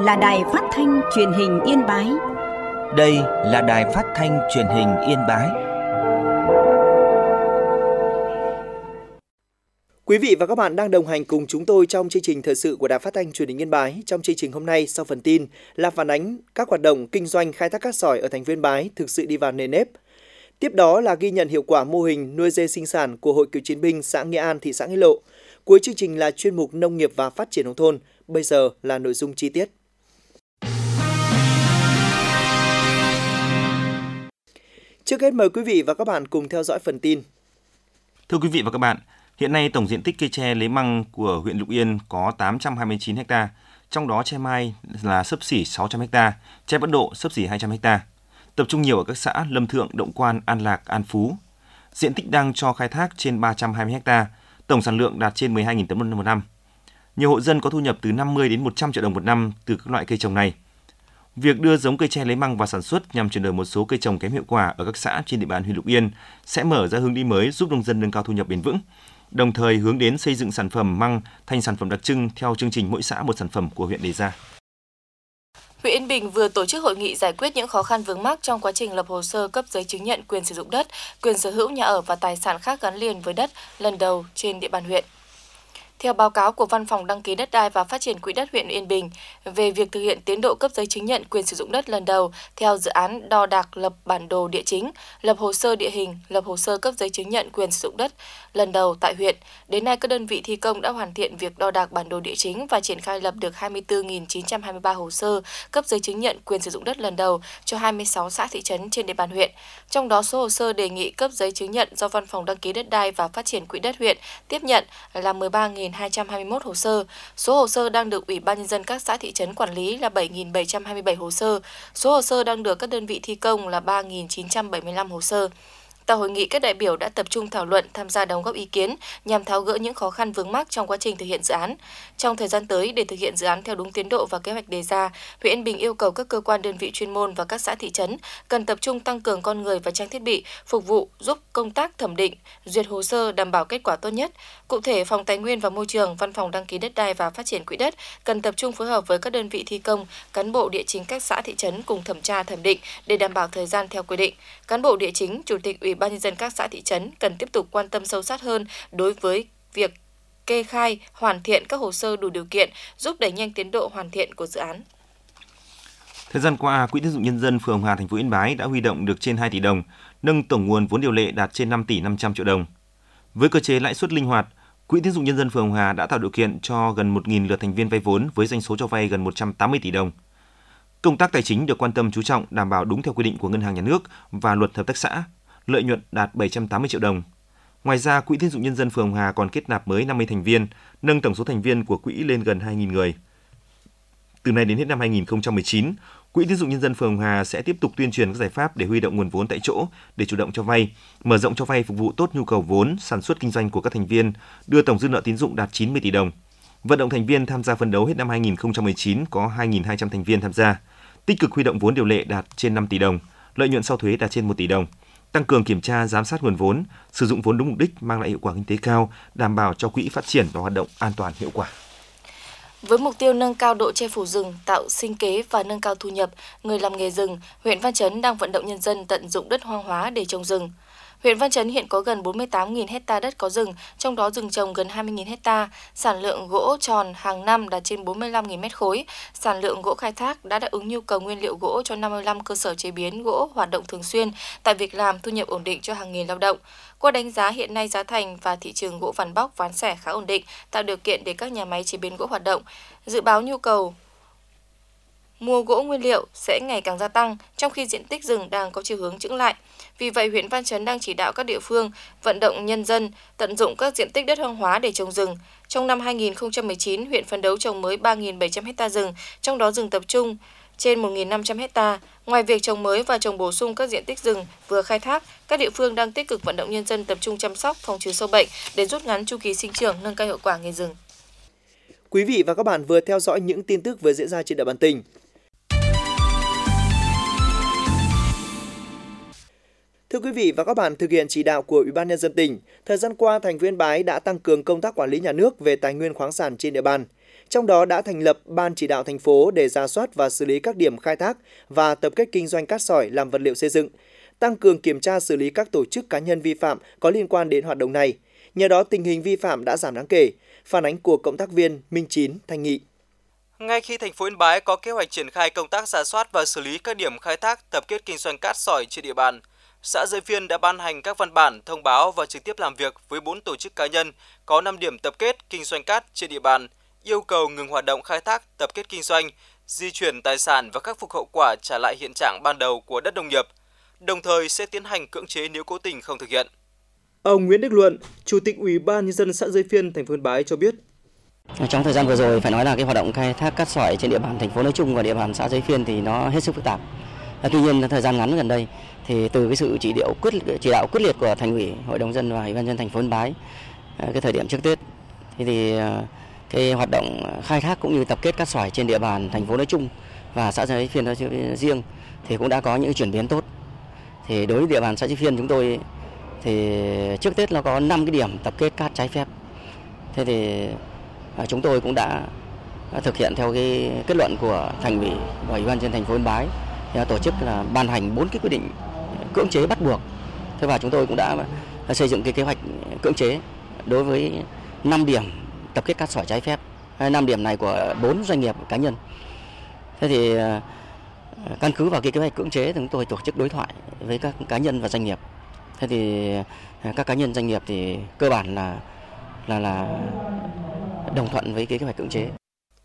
là Đài Phát thanh Truyền hình Yên Bái. Đây là Đài Phát thanh Truyền hình Yên Bái. Quý vị và các bạn đang đồng hành cùng chúng tôi trong chương trình thời sự của Đài Phát thanh Truyền hình Yên Bái. Trong chương trình hôm nay, sau phần tin là phản ánh các hoạt động kinh doanh khai thác cát sỏi ở thành phố Yên Bái thực sự đi vào nền nếp. Tiếp đó là ghi nhận hiệu quả mô hình nuôi dê sinh sản của Hội Cựu chiến binh xã Nghĩa An, thị xã Nghĩa Lộ. Cuối chương trình là chuyên mục Nông nghiệp và Phát triển nông thôn. Bây giờ là nội dung chi tiết. Trước hết mời quý vị và các bạn cùng theo dõi phần tin. Thưa quý vị và các bạn, hiện nay tổng diện tích cây tre lấy măng của huyện Lục Yên có 829 ha, trong đó tre mai là xấp xỉ 600 ha, tre Bất Độ xấp xỉ 200 ha. Tập trung nhiều ở các xã Lâm Thượng, Động Quan, An Lạc, An Phú. Diện tích đang cho khai thác trên 320 ha, tổng sản lượng đạt trên 12.000 tấn một năm. Nhiều hộ dân có thu nhập từ 50 đến 100 triệu đồng một năm từ các loại cây trồng này. Việc đưa giống cây tre lấy măng vào sản xuất nhằm chuyển đổi một số cây trồng kém hiệu quả ở các xã trên địa bàn huyện Lục Yên sẽ mở ra hướng đi mới giúp nông dân nâng cao thu nhập bền vững, đồng thời hướng đến xây dựng sản phẩm măng thành sản phẩm đặc trưng theo chương trình mỗi xã một sản phẩm của huyện đề ra. Huyện Yên Bình vừa tổ chức hội nghị giải quyết những khó khăn vướng mắc trong quá trình lập hồ sơ cấp giấy chứng nhận quyền sử dụng đất, quyền sở hữu nhà ở và tài sản khác gắn liền với đất lần đầu trên địa bàn huyện. Theo báo cáo của Văn phòng Đăng ký đất đai và Phát triển Quỹ đất huyện Yên Bình về việc thực hiện tiến độ cấp giấy chứng nhận quyền sử dụng đất lần đầu theo dự án đo đạc lập bản đồ địa chính, lập hồ sơ địa hình, lập hồ sơ cấp giấy chứng nhận quyền sử dụng đất lần đầu tại huyện, đến nay các đơn vị thi công đã hoàn thiện việc đo đạc bản đồ địa chính và triển khai lập được 24.923 hồ sơ cấp giấy chứng nhận quyền sử dụng đất lần đầu cho 26 xã thị trấn trên địa bàn huyện. Trong đó số hồ sơ đề nghị cấp giấy chứng nhận do Văn phòng Đăng ký đất đai và Phát triển Quỹ đất huyện tiếp nhận là 13.221 hồ sơ. Số hồ sơ đang được Ủy ban Nhân dân các xã thị trấn quản lý là 7.727 hồ sơ. Số hồ sơ đang được các đơn vị thi công là 3.975 hồ sơ. Tại hội nghị, các đại biểu đã tập trung thảo luận, tham gia đóng góp ý kiến nhằm tháo gỡ những khó khăn vướng mắc trong quá trình thực hiện dự án. Trong thời gian tới, để thực hiện dự án theo đúng tiến độ và kế hoạch đề ra, huyện Yên Bình yêu cầu các cơ quan đơn vị chuyên môn và các xã thị trấn cần tập trung tăng cường con người và trang thiết bị phục vụ giúp công tác thẩm định, duyệt hồ sơ đảm bảo kết quả tốt nhất. Cụ thể, Phòng Tài nguyên và Môi trường, Văn phòng Đăng ký đất đai và Phát triển Quỹ đất cần tập trung phối hợp với các đơn vị thi công, cán bộ địa chính các xã thị trấn cùng thẩm tra thẩm định để đảm bảo thời gian theo quy định. Cán bộ địa chính, chủ tịch Ủy ban Nhân dân các xã thị trấn cần tiếp tục quan tâm sâu sát hơn đối với việc kê khai, hoàn thiện các hồ sơ đủ điều kiện, giúp đẩy nhanh tiến độ hoàn thiện của dự án. Thời gian qua, Quỹ tín dụng nhân dân phường Hồng Hà, thành phố Yên Bái đã huy động được trên 2 tỷ đồng, nâng tổng nguồn vốn điều lệ đạt trên 5 tỷ 500 triệu đồng. Với cơ chế lãi suất linh hoạt, Quỹ tín dụng nhân dân phường Hồng Hà đã tạo điều kiện cho gần 1.000 lượt thành viên vay vốn với doanh số cho vay gần 180 tỷ đồng. Công tác tài chính được quan tâm chú trọng đảm bảo đúng theo quy định của Ngân hàng Nhà nước và Luật Hợp tác xã. Lợi nhuận đạt 780 triệu đồng. Ngoài ra, Quỹ tín dụng nhân dân phường Hồng Hà còn kết nạp mới 50 thành viên, nâng tổng số thành viên của quỹ lên gần 2.000 người. Từ nay đến hết năm 2019, Quỹ tín dụng nhân dân phường Hồng Hà sẽ tiếp tục tuyên truyền các giải pháp để huy động nguồn vốn tại chỗ để chủ động cho vay, mở rộng cho vay phục vụ tốt nhu cầu vốn, sản xuất kinh doanh của các thành viên, đưa tổng dư nợ tín dụng đạt 90 tỷ đồng. Vận động thành viên tham gia phấn đấu hết năm 2019 có 2.200 thành viên tham gia, tích cực huy động vốn điều lệ đạt trên 5 tỷ đồng, lợi nhuận sau thuế đạt trên 1 tỷ đồng. Tăng cường kiểm tra, giám sát nguồn vốn, sử dụng vốn đúng mục đích mang lại hiệu quả kinh tế cao, đảm bảo cho quỹ phát triển và hoạt động an toàn hiệu quả. Với mục tiêu nâng cao độ che phủ rừng, tạo sinh kế và nâng cao thu nhập, người làm nghề rừng, huyện Văn Chấn đang vận động nhân dân tận dụng đất hoang hóa để trồng rừng. Huyện Văn Chấn hiện có gần 48.000 hecta đất có rừng, trong đó rừng trồng gần 20.000 hecta, sản lượng gỗ tròn hàng năm đạt trên 45.000 mét khối. Sản lượng gỗ khai thác đã đáp ứng nhu cầu nguyên liệu gỗ cho 55 cơ sở chế biến gỗ hoạt động thường xuyên, tạo việc làm, thu nhập ổn định cho hàng nghìn lao động. Qua đánh giá, hiện nay giá thành và thị trường gỗ ván bóc, ván xẻ khá ổn định, tạo điều kiện để các nhà máy chế biến gỗ hoạt động. Dự báo nhu cầu mua gỗ nguyên liệu sẽ ngày càng gia tăng, trong khi diện tích rừng đang có chiều hướng chững lại. Vì vậy, huyện Văn Chấn đang chỉ đạo các địa phương vận động nhân dân tận dụng các diện tích đất hoang hóa để trồng rừng. Trong năm 2019, huyện phấn đấu trồng mới 3.700 ha rừng, trong đó rừng tập trung trên 1.500 ha. Ngoài việc trồng mới và trồng bổ sung các diện tích rừng vừa khai thác, các địa phương đang tích cực vận động nhân dân tập trung chăm sóc, phòng trừ sâu bệnh để rút ngắn chu kỳ sinh trưởng, nâng cao hiệu quả nghề rừng. Quý vị và các bạn vừa theo dõi những tin tức vừa diễn ra trên địa bàn tỉnh. Thưa quý vị và các bạn, thực hiện chỉ đạo của Ủy ban Nhân dân tỉnh, thời gian qua, thành phố Yên Bái đã tăng cường công tác quản lý nhà nước về tài nguyên khoáng sản trên địa bàn. Trong đó đã thành lập Ban chỉ đạo thành phố để rà soát và xử lý các điểm khai thác và tập kết kinh doanh cát sỏi làm vật liệu xây dựng, tăng cường kiểm tra xử lý các tổ chức cá nhân vi phạm có liên quan đến hoạt động này. Nhờ đó tình hình vi phạm đã giảm đáng kể. Phản ánh của cộng tác viên Minh Chín, Thanh Nghị. Ngay khi thành phố Yên Bái có kế hoạch triển khai công tác rà soát và xử lý các điểm khai thác tập kết kinh doanh cát sỏi trên địa bàn, xã Giới Phiên đã ban hành các văn bản thông báo và trực tiếp làm việc với 4 tổ chức cá nhân có 5 điểm tập kết kinh doanh cát trên địa bàn, yêu cầu ngừng hoạt động khai thác tập kết kinh doanh, di chuyển tài sản và khắc phục hậu quả trả lại hiện trạng ban đầu của đất nông nghiệp, đồng thời sẽ tiến hành cưỡng chế nếu cố tình không thực hiện. Ông Nguyễn Đức Luận, Chủ tịch Ủy ban Nhân dân xã Giới Phiên, thành phố Yên Bái cho biết. Trong thời gian vừa rồi phải nói là cái hoạt động khai thác cát sỏi trên địa bàn thành phố nói chung và địa bàn xã Giới Phiên thì nó hết sức phức tạp. Tuy nhiên thời gian ngắn gần đây thì từ cái sự chỉ đạo quyết liệt của Thành ủy, Hội đồng dân và Ủy ban nhân dân thành phố Yên Bái, cái thời điểm trước Tết thì cái hoạt động khai thác cũng như tập kết cát sỏi trên địa bàn thành phố nói chung và xã Giới Phiên nói riêng thì cũng đã có những chuyển biến tốt. Thì đối với địa bàn xã Giới Phiên chúng tôi thì trước Tết nó có 5 cái điểm tập kết cát trái phép. Thế thì chúng tôi cũng đã thực hiện theo cái kết luận của Thành ủy và Ủy ban nhân dân thành phố Yên Bái, tổ chức là ban hành 4 cái quyết định cưỡng chế bắt buộc. Thế và chúng tôi cũng đã xây dựng cái kế hoạch cưỡng chế đối với 5 điểm tập kết cát sỏi trái phép. 5 điểm này của 4 doanh nghiệp cá nhân. Thế thì căn cứ vào cái kế hoạch cưỡng chế thì chúng tôi tổ chức đối thoại với các cá nhân và doanh nghiệp. Thế thì các cá nhân doanh nghiệp thì cơ bản là đồng thuận với cái kế hoạch cưỡng chế.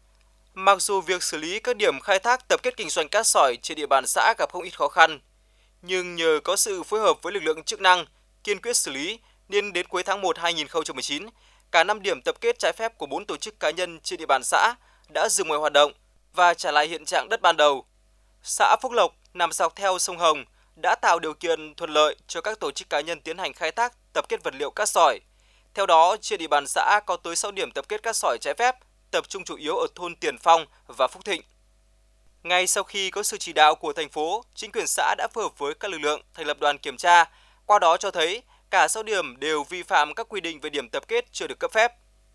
Mặc dù việc xử lý các điểm khai thác tập kết kinh doanh cát sỏi trên địa bàn xã gặp không ít khó khăn, nhưng nhờ có sự phối hợp với lực lượng chức năng kiên quyết xử lý nên đến cuối tháng 1 2019, cả 5 điểm tập kết trái phép của 4 tổ chức cá nhân trên địa bàn xã đã dừng mọi hoạt động và trả lại hiện trạng đất ban đầu. Xã Phúc Lộc nằm dọc theo sông Hồng đã tạo điều kiện thuận lợi cho các tổ chức cá nhân tiến hành khai thác tập kết vật liệu cát sỏi. Theo đó, trên địa bàn xã có tới 6 điểm tập kết cát sỏi trái phép, tập trung chủ yếu ở thôn Tiền Phong và Phúc Thịnh. Ngay sau khi có sự chỉ đạo của thành phố, chính quyền xã đã phối hợp với các lực lượng thành lập đoàn kiểm tra, qua đó cho thấy cả 6 điểm đều vi phạm các quy định về điểm tập kết chưa được cấp phép.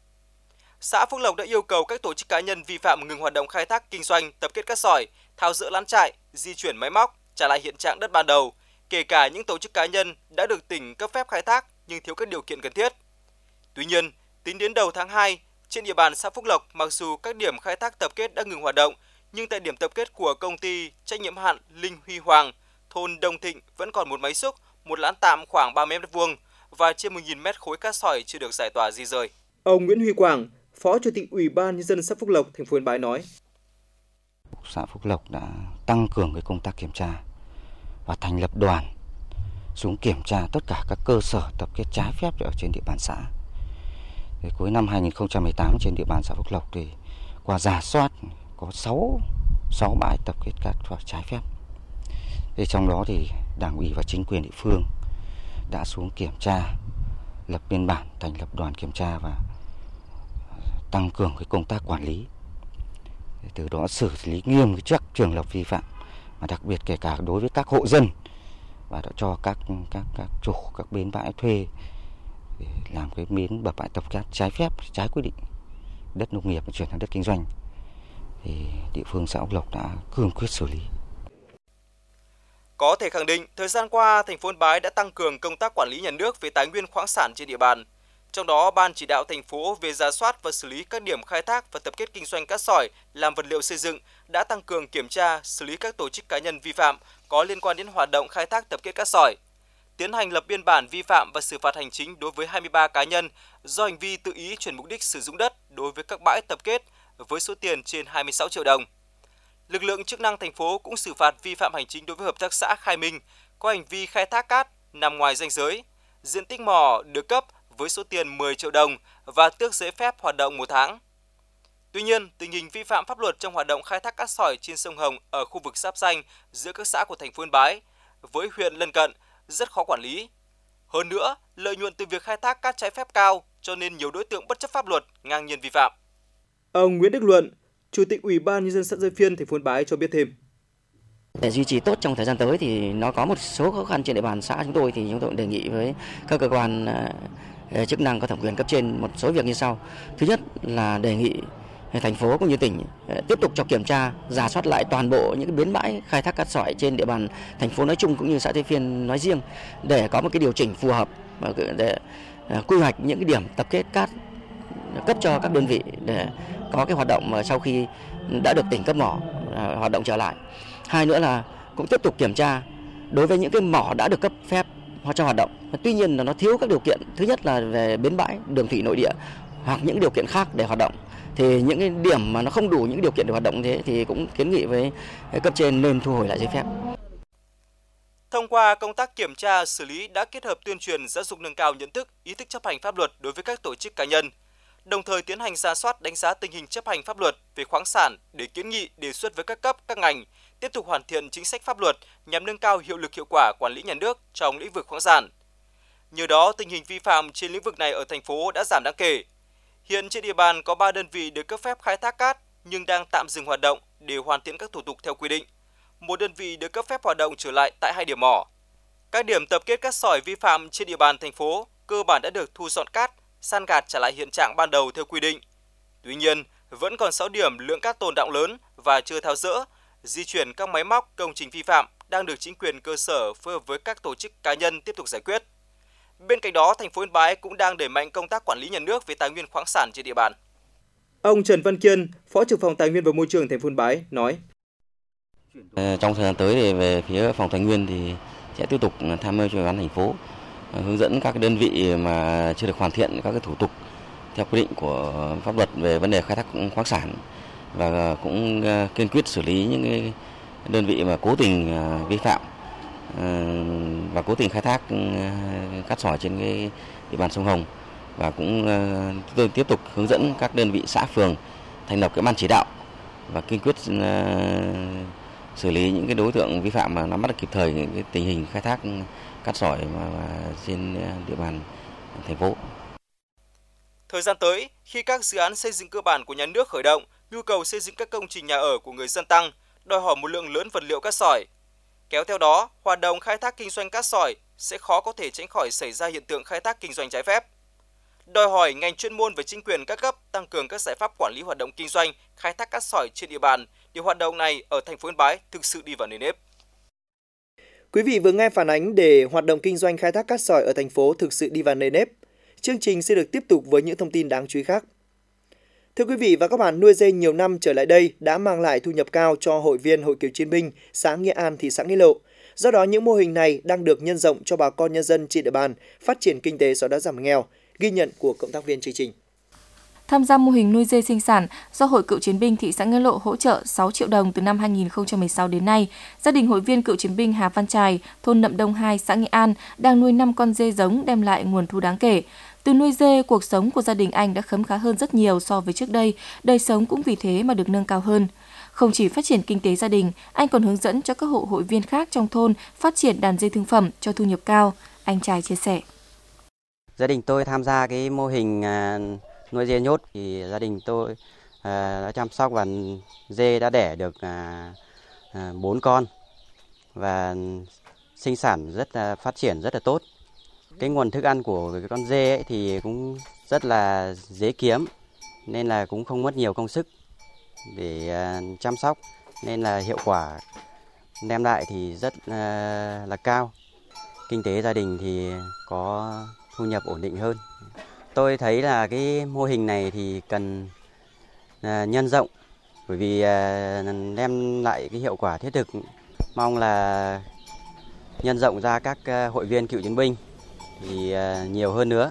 Xã Phúc Lộc đã yêu cầu các tổ chức cá nhân vi phạm ngừng hoạt động khai thác kinh doanh tập kết cát sỏi, tháo dỡ lán trại, di chuyển máy móc, trả lại hiện trạng đất ban đầu, kể cả những tổ chức cá nhân đã được tỉnh cấp phép khai thác nhưng thiếu các điều kiện cần thiết. Tuy nhiên, tính đến đầu tháng 2, trên địa bàn xã Phúc Lộc, mặc dù các điểm khai thác tập kết đã ngừng hoạt động, nhưng tại điểm tập kết của công ty trách nhiệm hữu hạn Linh Huy Hoàng, thôn Đông Thịnh vẫn còn một máy xúc, một lán tạm khoảng 30 m2 và trên 1.000 mét khối cát sỏi chưa được giải tỏa di rời. Ông Nguyễn Huy Quảng, Phó Chủ tịch Ủy ban Nhân dân xã Phúc Lộc, thành phố Yên Bái nói: Xã Phúc Lộc đã tăng cường cái công tác kiểm tra và thành lập đoàn xuống kiểm tra tất cả các cơ sở tập kết trái phép ở trên địa bàn xã. Thì cuối năm 2018 trên địa bàn xã Phúc Lộc thì qua rà soát có 6 bãi tập kết cát trái phép. Thì trong đó thì Đảng ủy và chính quyền địa phương đã xuống kiểm tra, lập biên bản, thành lập đoàn kiểm tra và tăng cường cái công tác quản lý. Từ đó xử lý nghiêm các trường hợp vi phạm, mà đặc biệt kể cả đối với các hộ dân, và đã cho các chủ các bến bãi thuê để làm cái bến bãi tập kết trái phép, trái quy định đất nông nghiệp chuyển sang đất kinh doanh. Thì địa phương xã Phúc Lộc đã cương quyết xử lý. Có thể khẳng định, thời gian qua, thành phố Yên Bái đã tăng cường công tác quản lý nhà nước về tài nguyên khoáng sản trên địa bàn. Trong đó, Ban chỉ đạo thành phố về rà soát và xử lý các điểm khai thác và tập kết kinh doanh cát sỏi làm vật liệu xây dựng đã tăng cường kiểm tra, xử lý các tổ chức cá nhân vi phạm có liên quan đến hoạt động khai thác tập kết cát sỏi, tiến hành lập biên bản vi phạm và xử phạt hành chính đối với 23 cá nhân do hành vi tự ý chuyển mục đích sử dụng đất đối với các bãi tập kết với số tiền trên 26 triệu đồng. Lực lượng chức năng thành phố cũng xử phạt vi phạm hành chính đối với hợp tác xã Khai Minh có hành vi khai thác cát nằm ngoài ranh giới, diện tích mỏ được cấp với số tiền 10 triệu đồng và tước giấy phép hoạt động 1 tháng. Tuy nhiên, tình hình vi phạm pháp luật trong hoạt động khai thác cát sỏi trên sông Hồng ở khu vực giáp ranh giữa các xã của thành phố Yên Bái với huyện lân cận rất khó quản lý. Hơn nữa, lợi nhuận từ việc khai thác cát trái phép cao cho nên nhiều đối tượng bất chấp pháp luật ngang nhiên vi phạm. Ông Nguyễn Đức Luận, Chủ tịch Ủy ban Nhân dân xã Giới Phiên, thành phố Yên Bái cho biết thêm: Để duy trì tốt trong thời gian tới thì nó có một số khó khăn trên địa bàn xã chúng tôi, thì chúng tôi đề nghị với các cơ quan chức năng có thẩm quyền cấp trên một số việc như sau. Thứ nhất là đề nghị thành phố cũng như tỉnh tiếp tục cho kiểm tra, rà soát lại toàn bộ những cái bến bãi khai thác cát sỏi trên địa bàn thành phố nói chung cũng như xã Tây Phiên nói riêng để có một cái điều chỉnh phù hợp để quy hoạch những cái điểm tập kết cát cấp cho các đơn vị để có cái hoạt động mà sau khi đã được tỉnh cấp mỏ hoạt động trở lại. Hai nữa là cũng tiếp tục kiểm tra đối với những cái mỏ đã được cấp phép cho hoạt động. Tuy nhiên là nó thiếu các điều kiện, thứ nhất là về bến bãi, đường thủy nội địa hoặc những điều kiện khác để hoạt động. Thì những cái điểm mà nó không đủ những điều kiện để hoạt động thế thì cũng kiến nghị với cấp trên nên thu hồi lại giấy phép. Thông qua công tác kiểm tra, xử lý đã kết hợp tuyên truyền, giáo dục nâng cao nhận thức, ý thức chấp hành pháp luật đối với các tổ chức cá nhân, đồng thời tiến hành rà soát đánh giá tình hình chấp hành pháp luật về khoáng sản để kiến nghị đề xuất với các cấp, các ngành tiếp tục hoàn thiện chính sách pháp luật nhằm nâng cao hiệu lực hiệu quả quản lý nhà nước trong lĩnh vực khoáng sản. Nhờ đó, tình hình vi phạm trên lĩnh vực này ở thành phố đã giảm đáng kể. Hiện trên địa bàn có 3 đơn vị được cấp phép khai thác cát nhưng đang tạm dừng hoạt động để hoàn thiện các thủ tục theo quy định. Một đơn vị được cấp phép hoạt động trở lại tại 2 điểm mỏ. Các điểm tập kết cát sỏi vi phạm trên địa bàn thành phố cơ bản đã được thu dọn cát, san gạt trả lại hiện trạng ban đầu theo quy định. Tuy nhiên, vẫn còn 6 điểm lượng cát tồn đọng lớn và chưa tháo dỡ, di chuyển các máy móc, công trình vi phạm đang được chính quyền cơ sở phối hợp với các tổ chức cá nhân tiếp tục giải quyết. Bên cạnh đó, thành phố Yên Bái cũng đang đẩy mạnh công tác quản lý nhà nước về tài nguyên khoáng sản trên địa bàn. Ông Trần Văn Kiên, Phó trưởng phòng Tài nguyên và Môi trường thành phố Yên Bái nói: Trong thời gian tới thì về phía phòng Tài nguyên thì sẽ tiếp tục tham mưu cho Ủy ban thành phố hướng dẫn các đơn vị mà chưa được hoàn thiện các cái thủ tục theo quy định của pháp luật về vấn đề khai thác khoáng sản và cũng kiên quyết xử lý những cái đơn vị mà cố tình vi phạm và cố tình khai thác cát sỏi trên cái địa bàn sông Hồng, và cũng tôi tiếp tục hướng dẫn các đơn vị xã phường thành lập cái ban chỉ đạo và kiên quyết xử lý những cái đối tượng vi phạm mà nắm bắt được kịp thời cái tình hình khai thác cát sỏi mà trên địa bàn thành phố. Thời gian tới, khi các dự án xây dựng cơ bản của nhà nước khởi động, nhu cầu xây dựng các công trình nhà ở của người dân tăng, đòi hỏi một lượng lớn vật liệu cát sỏi. Kéo theo đó, hoạt động khai thác kinh doanh cát sỏi sẽ khó có thể tránh khỏi xảy ra hiện tượng khai thác kinh doanh trái phép. Đòi hỏi ngành chuyên môn và chính quyền các cấp tăng cường các giải pháp quản lý hoạt động kinh doanh khai thác cát sỏi trên địa bàn để hoạt động này ở thành phố Yên Bái thực sự đi vào nền nếp. Quý vị vừa nghe phản ánh để hoạt động kinh doanh khai thác cát sỏi ở thành phố thực sự đi vào nền nếp. Chương trình sẽ được tiếp tục với những thông tin đáng chú ý khác. Thưa quý vị và các bạn, nuôi dê nhiều năm trở lại đây đã mang lại thu nhập cao cho hội viên Hội Cựu Chiến binh xã Nghĩa An, thị xã Nghĩa Lộ. Do đó, những mô hình này đang được nhân rộng cho bà con nhân dân trên địa bàn phát triển kinh tế xóa đói giảm nghèo. Ghi nhận của cộng tác viên chương trình. Tham gia mô hình nuôi dê sinh sản do Hội Cựu Chiến binh thị xã Nghĩa Lộ hỗ trợ 6 triệu đồng từ năm 2016 đến nay, gia đình hội viên cựu chiến binh Hà Văn Trài, thôn Nậm Đông 2, xã Nghĩa An đang nuôi 5 con dê giống đem lại nguồn thu đáng kể. Từ nuôi dê, cuộc sống của gia đình anh đã khấm khá hơn rất nhiều so với trước đây, đời sống cũng vì thế mà được nâng cao hơn. Không chỉ phát triển kinh tế gia đình, anh còn hướng dẫn cho các hộ hội viên khác trong thôn phát triển đàn dê thương phẩm cho thu nhập cao. Anh Trài chia sẻ. Gia đình tôi tham gia cái mô hình nuôi dê nhốt thì gia đình tôi đã chăm sóc và dê đã đẻ được 4 con và sinh sản phát triển rất là tốt. Cái nguồn thức ăn của cái con dê ấy thì cũng rất là dễ kiếm nên là cũng không mất nhiều công sức để chăm sóc, nên là hiệu quả đem lại thì rất là cao. Kinh tế gia đình thì có thu nhập ổn định hơn. Tôi thấy là cái mô hình này thì cần nhân rộng bởi vì đem lại cái hiệu quả thiết thực. Mong là nhân rộng ra các hội viên cựu chiến binh thì nhiều hơn nữa.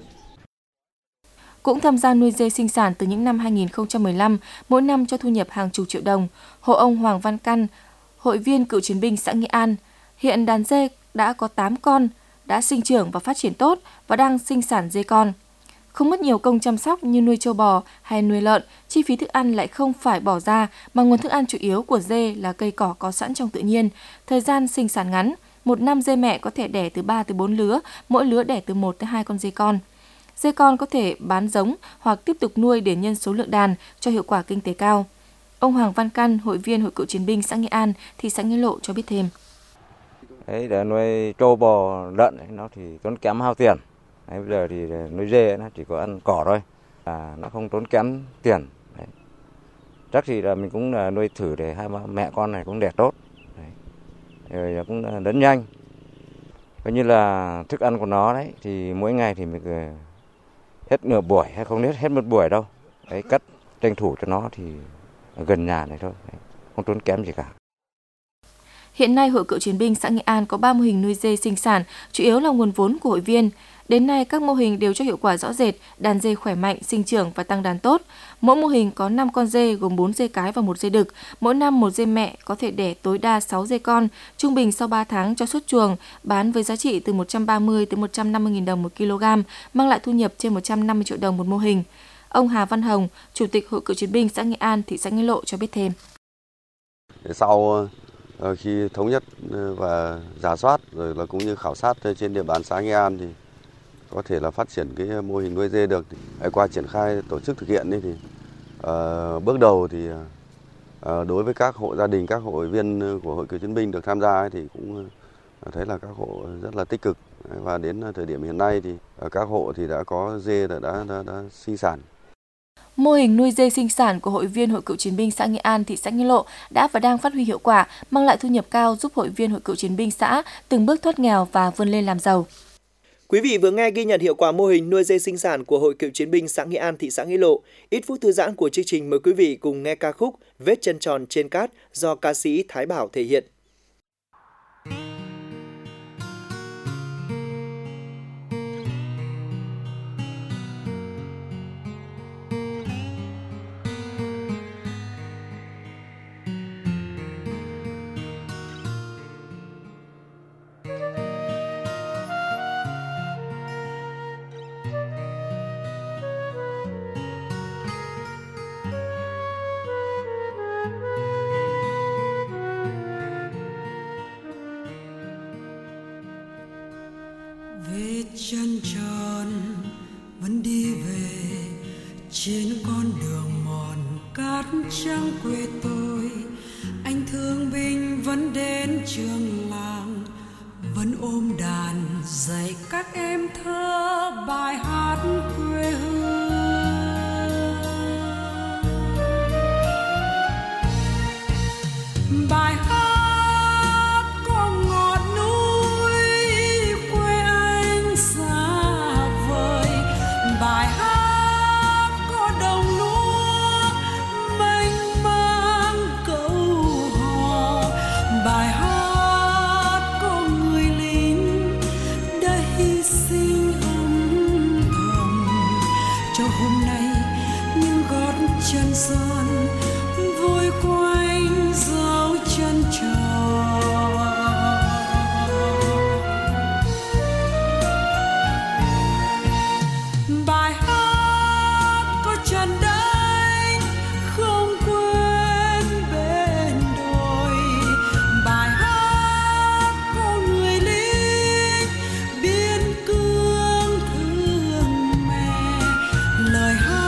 Cũng tham gia nuôi dê sinh sản từ những năm 2015, mỗi năm cho thu nhập hàng chục triệu đồng. Hộ ông Hoàng Văn Căn, hội viên cựu chiến binh xã Nghĩa An, hiện đàn dê đã có 8 con, đã sinh trưởng và phát triển tốt và đang sinh sản dê con. Không mất nhiều công chăm sóc như nuôi trâu bò hay nuôi lợn, chi phí thức ăn lại không phải bỏ ra, mà nguồn thức ăn chủ yếu của dê là cây cỏ có sẵn trong tự nhiên. Thời gian sinh sản ngắn, một năm dê mẹ có thể đẻ từ 3 tới 4 lứa, mỗi lứa đẻ từ 1 tới 2 con dê con. Dê con có thể bán giống hoặc tiếp tục nuôi để nhân số lượng đàn cho hiệu quả kinh tế cao. Ông Hoàng Văn Căn, hội viên Hội Cựu Chiến binh xã Nghĩa An, thị xã Nghĩa Lộ cho biết thêm. Đấy, để nuôi trâu bò lợn ấy, nó thì tốn kém hao tiền. Đấy, bây giờ thì nuôi dê nó chỉ có ăn cỏ thôi, nó không tốn kém tiền. Đấy. Chắc thì là mình cũng là nuôi thử để hai mẹ con này cũng đẻ tốt. Đấy. Rồi cũng lớn nhanh. Coi như là thức ăn của nó đấy thì mỗi ngày thì mình hết nửa buổi hay không hết một buổi đâu. Đấy, cắt tranh thủ cho nó thì gần nhà này thôi. Đấy, không tốn kém gì cả. Hiện nay, Hội Cựu Chiến binh xã Nghệ An có 3 mô hình nuôi dê sinh sản, chủ yếu là nguồn vốn của hội viên. Đến nay, các mô hình đều cho hiệu quả rõ rệt, đàn dê khỏe mạnh, sinh trưởng và tăng đàn tốt. Mỗi mô hình có 5 con dê gồm 4 dê cái và 1 dê đực. Mỗi năm một dê mẹ có thể đẻ tối đa 6 dê con, trung bình sau 3 tháng cho xuất chuồng, bán với giá trị từ 130 đến 150.000 đồng 1 kg, mang lại thu nhập trên 150 triệu đồng một mô hình. Ông Hà Văn Hồng, Chủ tịch Hội Cựu Chiến binh xã Nghệ An, thị xã Nghĩa Lộ cho biết thêm. Sau khi thống nhất và rà soát rồi là cũng như khảo sát trên địa bàn xã Nghệ An thì có thể là phát triển cái mô hình nuôi dê được. Qua triển khai tổ chức thực hiện thì bước đầu thì đối với các hộ gia đình, các hội viên của Hội Cựu Chiến binh được tham gia thì cũng thấy là các hộ rất là tích cực, và đến thời điểm hiện nay thì các hộ thì đã có dê đã sinh sản. Mô hình nuôi dê sinh sản của hội viên Hội Cựu Chiến binh xã Nghệ An, thị xã Nghĩa Lộ đã và đang phát huy hiệu quả, mang lại thu nhập cao giúp hội viên Hội Cựu Chiến binh xã từng bước thoát nghèo và vươn lên làm giàu. Quý vị vừa nghe ghi nhận hiệu quả mô hình nuôi dê sinh sản của Hội Cựu Chiến binh xã Nghệ An, thị xã Nghĩa Lộ. Ít phút thư giãn của chương trình, mời quý vị cùng nghe ca khúc Vết chân tròn trên cát do ca sĩ Thái Bảo thể hiện. Vết chân tròn vẫn đi về trên con đường mòn cát trắng quê tôi. Anh thương binh vẫn đến trường làng, vẫn ôm đàn dạy các em thơ bài hát quê hương. Bài hát chân son vui quanh dấu chân tròn. Bài hát có chân đánh không quên bên đồi. Bài hát có người lính biên cương thương mẹ. Lời hát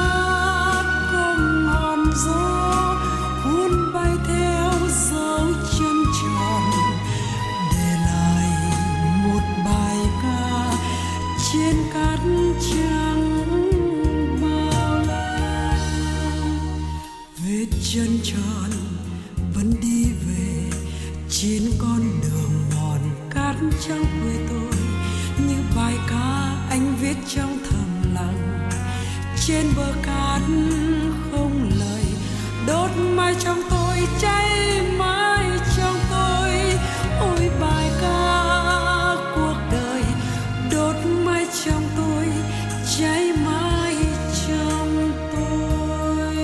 gió cuốn bay theo dấu chân tròn, để lại một bài ca trên cát trắng bao la. Vết chân tròn vẫn đi về trên con đường mòn cát trắng quê tôi, như bài ca anh viết trong thầm lặng trên bờ cát không lời. Đốt mãi trong tôi, cháy mãi trong tôi, ôi bài ca cuộc đời. Đốt mãi trong tôi, cháy mãi trong tôi.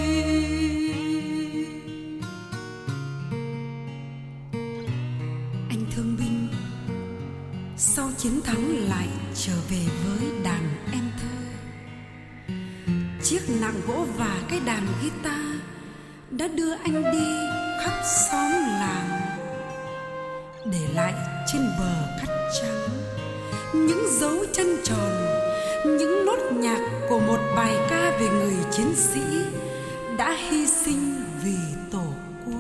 Anh thương binh sau chiến thắng lại trở về với đàn em thơ. Chiếc nạng gỗ và cái đàn guitar đã đưa anh đi khắp xóm làng, để lại trên bờ cát trắng những dấu chân tròn, những nốt nhạc của một bài ca về người chiến sĩ đã hy sinh vì Tổ quốc.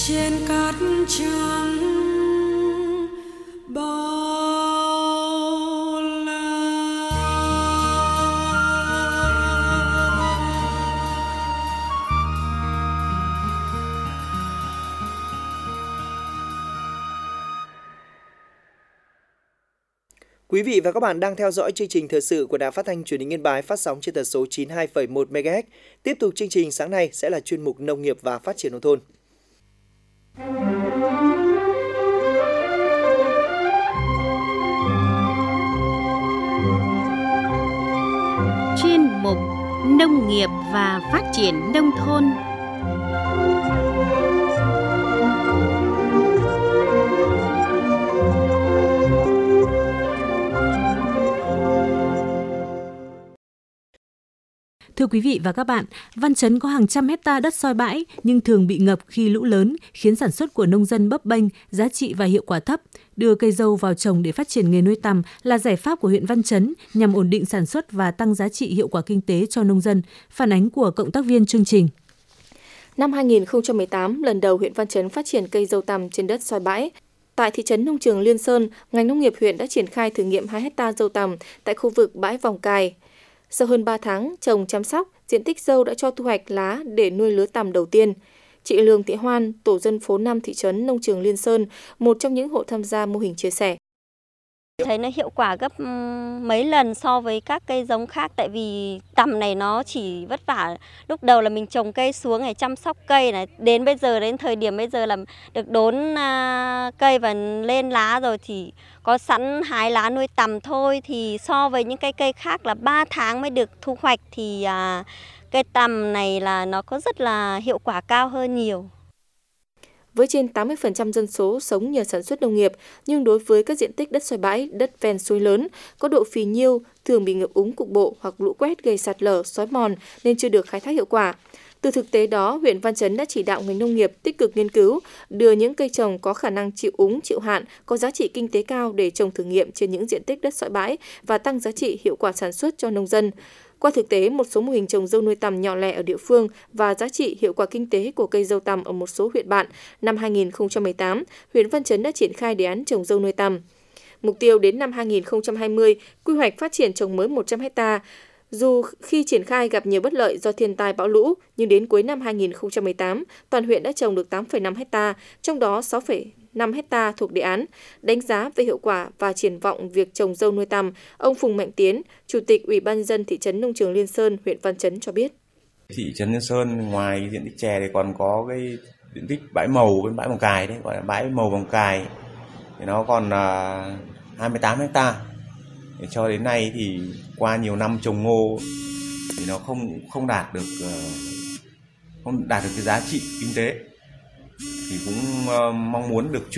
trên cát trắng bao la. Quý vị và các bạn đang theo dõi chương trình thời sự của Đài Phát thanh Truyền hình Yên Bái phát sóng trên tần số 92,1 MHz. Tiếp tục chương trình sáng nay sẽ là chuyên mục Nông nghiệp và Phát triển nông thôn. Chuyên mục Nông nghiệp và Phát triển nông thôn. Thưa quý vị và các bạn, Văn Chấn có hàng trăm hecta đất soi bãi nhưng thường bị ngập khi lũ lớn, khiến sản xuất của nông dân bấp bênh, giá trị và hiệu quả thấp. Đưa cây dâu vào trồng để phát triển nghề nuôi tằm là giải pháp của huyện Văn Chấn nhằm ổn định sản xuất và tăng giá trị hiệu quả kinh tế cho nông dân. Phản ánh của cộng tác viên chương trình. Năm 2018, lần đầu huyện Văn Chấn phát triển cây dâu tằm trên đất soi bãi. Tại thị trấn nông trường Liên Sơn, ngành nông nghiệp huyện đã triển khai thử nghiệm 2 hecta dâu tằm tại khu vực bãi Vòng Cài. Sau hơn 3 tháng trồng chăm sóc, diện tích dâu đã cho thu hoạch lá để nuôi lứa tằm đầu tiên. Chị Lương Thị Hoan, tổ dân phố 5 thị trấn nông trường Liên Sơn, một trong những hộ tham gia mô hình chia sẻ. Thấy nó hiệu quả gấp mấy lần so với các cây giống khác, tại vì tằm này nó chỉ vất vả. Lúc đầu là mình trồng cây xuống này, chăm sóc cây này, đến thời điểm bây giờ là được đốn cây và lên lá rồi thì có sẵn hái lá nuôi tằm thôi. Thì so với những cây khác là 3 tháng mới được thu hoạch thì cây tằm này là nó có rất là hiệu quả cao hơn nhiều. Với trên 80% dân số sống nhờ sản xuất nông nghiệp, nhưng đối với các diện tích đất soi bãi, đất ven suối lớn, có độ phì nhiêu, thường bị ngập úng cục bộ hoặc lũ quét gây sạt lở, xói mòn nên chưa được khai thác hiệu quả. Từ thực tế đó, huyện Văn Chấn đã chỉ đạo ngành nông nghiệp tích cực nghiên cứu, đưa những cây trồng có khả năng chịu úng, chịu hạn, có giá trị kinh tế cao để trồng thử nghiệm trên những diện tích đất soi bãi và tăng giá trị hiệu quả sản xuất cho nông dân. Qua thực tế, một số mô hình trồng dâu nuôi tằm nhỏ lẻ ở địa phương và giá trị hiệu quả kinh tế của cây dâu tằm ở một số huyện bạn, năm 2018, huyện Văn Chấn đã triển khai đề án trồng dâu nuôi tằm. Mục tiêu đến năm 2020, quy hoạch phát triển trồng mới 100 ha. Dù khi triển khai gặp nhiều bất lợi do thiên tai bão lũ, nhưng đến cuối năm 2018, toàn huyện đã trồng được 8,5 ha, trong đó 6,5 ha thuộc đề án. Đánh giá về hiệu quả và triển vọng việc trồng dâu nuôi tằm, ông Phùng Mạnh Tiến, Chủ tịch Ủy ban nhân dân thị trấn nông trường Liên Sơn, huyện Văn Chấn cho biết. Thị trấn Liên Sơn ngoài diện tích chè thì còn có cái diện tích bãi màu bên bãi Vòng Cài đấy, gọi là bãi màu Vòng Cài. Thì nó còn 28 ha. Cho đến nay thì qua nhiều năm trồng ngô thì nó không đạt được cái giá trị kinh tế, thì cũng mong muốn được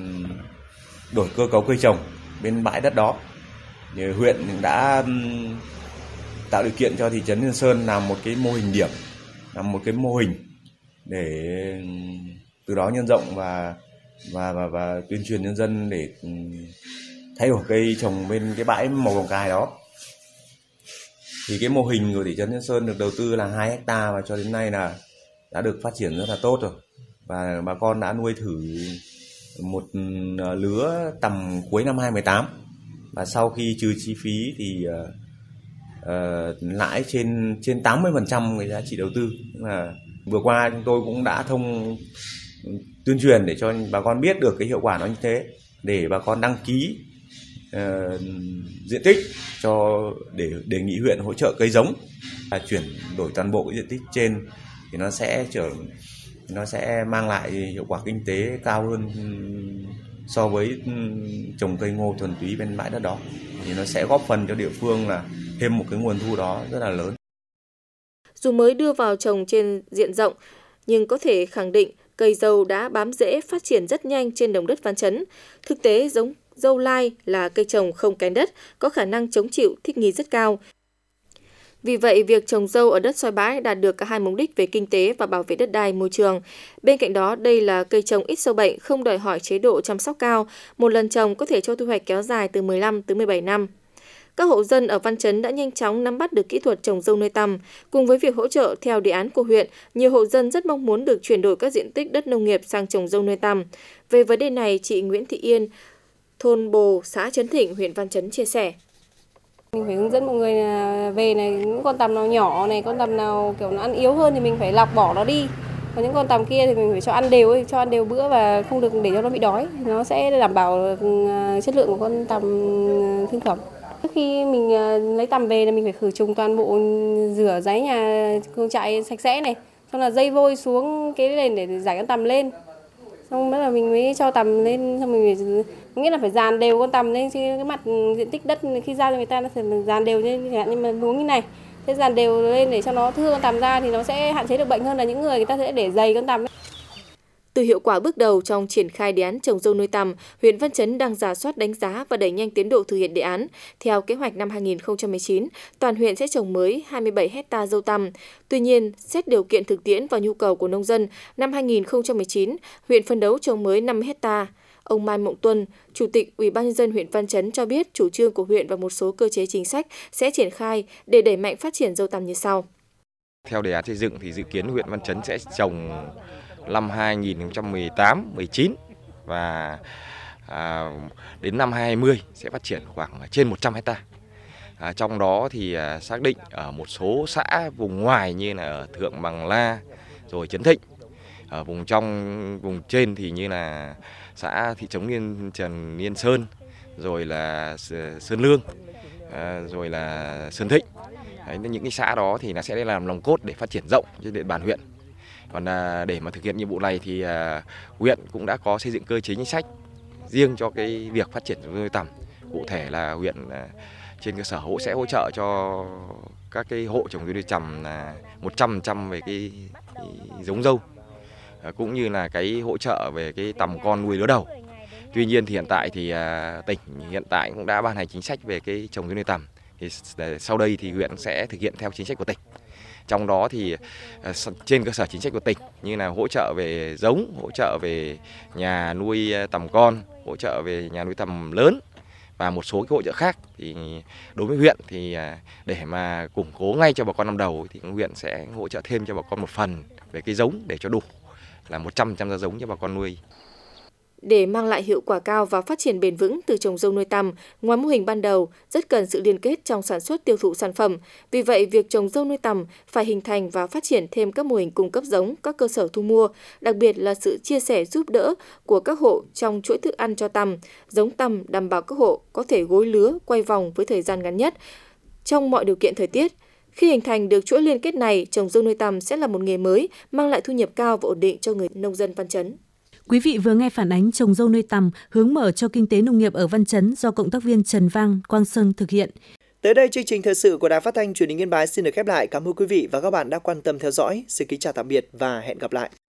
đổi cơ cấu cây trồng bên bãi đất đó. Thì huyện đã tạo điều kiện cho thị trấn Liên Sơn làm một cái mô hình điểm, làm một cái mô hình để từ đó nhân rộng và tuyên truyền nhân dân để thay đổi cây trồng bên cái bãi màu Vòng Cài đó. Thì cái mô hình của thị trấn Liên Sơn được đầu tư là 2 ha và cho đến nay là đã được phát triển rất là tốt rồi. Và bà con đã nuôi thử một lứa tầm cuối năm 2018. Và sau khi trừ chi phí thì lãi trên 80% cái giá trị đầu tư. Là vừa qua chúng tôi cũng đã tuyên truyền để cho bà con biết được cái hiệu quả nó như thế, để bà con đăng ký diện tích để đề nghị huyện hỗ trợ cây giống và chuyển đổi toàn bộ cái diện tích trên, thì nó sẽ mang lại hiệu quả kinh tế cao hơn so với trồng cây ngô thuần túy bên bãi đất đó. Thì nó sẽ góp phần cho địa phương là thêm một cái nguồn thu đó rất là lớn. Dù mới đưa vào trồng trên diện rộng, nhưng có thể khẳng định cây dâu đã bám rễ phát triển rất nhanh trên đồng đất Văn Chấn. Thực tế, giống dâu lai là cây trồng không kén đất, có khả năng chống chịu, thích nghi rất cao. Vì vậy, việc trồng dâu ở đất soi bãi đạt được cả hai mục đích về kinh tế và bảo vệ đất đai, môi trường. Bên cạnh đó, đây là cây trồng ít sâu bệnh, không đòi hỏi chế độ chăm sóc cao. Một lần trồng có thể cho thu hoạch kéo dài từ 15 tới 17 năm. các hộ dân ở Văn Chấn đã nhanh chóng nắm bắt được kỹ thuật trồng dâu nuôi tằm. Cùng với việc hỗ trợ theo đề án của huyện, nhiều hộ dân rất mong muốn được chuyển đổi các diện tích đất nông nghiệp sang trồng dâu nuôi tằm. Về vấn đề này, chị Nguyễn Thị Yên, thôn Bồ, xã Trấn Thịnh, huyện Văn Chấn chia sẻ. Mình phải hướng dẫn mọi người về này, những con tằm nào nhỏ này, con tằm nào kiểu nó ăn yếu hơn thì mình phải lọc bỏ nó đi. Còn những con tằm kia thì mình phải cho ăn đều bữa và không được để cho nó bị đói. Nó sẽ đảm bảo chất lượng của con tằm thương phẩm. Trước khi mình lấy tằm về là mình phải khử trùng toàn bộ, rửa ráy nhà trại sạch sẽ này, xong là dây vôi xuống cái nền để giải con tằm lên. Xong bắt là mình mới cho tằm lên, xong mình phải, nghĩa là phải dàn đều con tằm lên, cái mặt diện tích đất khi giao cho người ta nó phải dàn đều như chẳng hạn như mà uống như này. Thế dàn đều lên để cho nó thưa con tằm ra thì nó sẽ hạn chế được bệnh hơn là những người ta sẽ để dày con tằm. Từ hiệu quả bước đầu trong triển khai đề án trồng dâu nuôi tằm, huyện Văn Chấn đang rà soát đánh giá và đẩy nhanh tiến độ thực hiện đề án. Theo kế hoạch năm 2019, toàn huyện sẽ trồng mới 27 hecta dâu tằm. Tuy nhiên, xét điều kiện thực tiễn và nhu cầu của nông dân, năm 2019, huyện phấn đấu trồng mới 50 hecta. Ông Mai Mộng Tuân, Chủ tịch Ủy ban nhân dân huyện Văn Chấn cho biết chủ trương của huyện và một số cơ chế chính sách sẽ triển khai để đẩy mạnh phát triển dâu tằm như sau. Theo đề án xây dựng thì dự kiến huyện Văn Chấn sẽ trồng năm 2018-19 và đến năm 2020 sẽ phát triển khoảng trên 100 hecta. Trong đó thì xác định ở một số xã vùng ngoài như là ở Thượng Bằng La rồi Trấn Thịnh, ở vùng trong vùng trên thì như là xã thị trấn Trần Yên Sơn, rồi là Sơn Lương, rồi là Sơn Thịnh. Đấy, những cái xã đó thì nó sẽ làm nòng cốt để phát triển rộng trên địa bàn huyện. Còn để mà thực hiện nhiệm vụ này thì huyện cũng đã có xây dựng cơ chế chính sách riêng cho cái việc phát triển nuôi tằm. Cụ thể là huyện trên cơ sở sẽ hỗ trợ cho các cái hộ trồng nuôi tằm là 100% về cái giống dâu, cũng như là cái hỗ trợ về cái tằm con nuôi lứa đầu. Tuy nhiên thì hiện tại thì tỉnh hiện tại cũng đã ban hành chính sách về cái trồng nuôi tằm. Thì sau đây thì huyện sẽ thực hiện theo chính sách của tỉnh. Trong đó thì trên cơ sở chính sách của tỉnh như là hỗ trợ về giống, hỗ trợ về nhà nuôi tằm con, hỗ trợ về nhà nuôi tằm lớn và một số cái hỗ trợ khác, thì đối với huyện thì để mà củng cố ngay cho bà con năm đầu thì huyện sẽ hỗ trợ thêm cho bà con một phần về cái giống để cho đủ là 100% ra giống cho bà con nuôi. Để mang lại hiệu quả cao và phát triển bền vững từ trồng dâu nuôi tằm, ngoài mô hình ban đầu, rất cần sự liên kết trong sản xuất tiêu thụ sản phẩm. Vì vậy, việc trồng dâu nuôi tằm phải hình thành và phát triển thêm các mô hình cung cấp giống, các cơ sở thu mua, đặc biệt là sự chia sẻ giúp đỡ của các hộ trong chuỗi thức ăn cho tằm. Giống tằm đảm bảo các hộ có thể gối lứa, quay vòng với thời gian ngắn nhất trong mọi điều kiện thời tiết. Khi hình thành được chuỗi liên kết này, trồng dâu nuôi tằm sẽ là một nghề mới, mang lại thu nhập cao và ổn định cho người nông dân Văn Chấn. Quý vị vừa nghe phản ánh trồng dâu nuôi tằm, hướng mở cho kinh tế nông nghiệp ở Văn Chấn do cộng tác viên Trần Vang, Quang Sơn thực hiện. Tới đây, chương trình thời sự của Đài Phát thanh Truyền hình Yên Bái xin được khép lại. Cảm ơn quý vị và các bạn đã quan tâm theo dõi. Xin kính chào tạm biệt và hẹn gặp lại.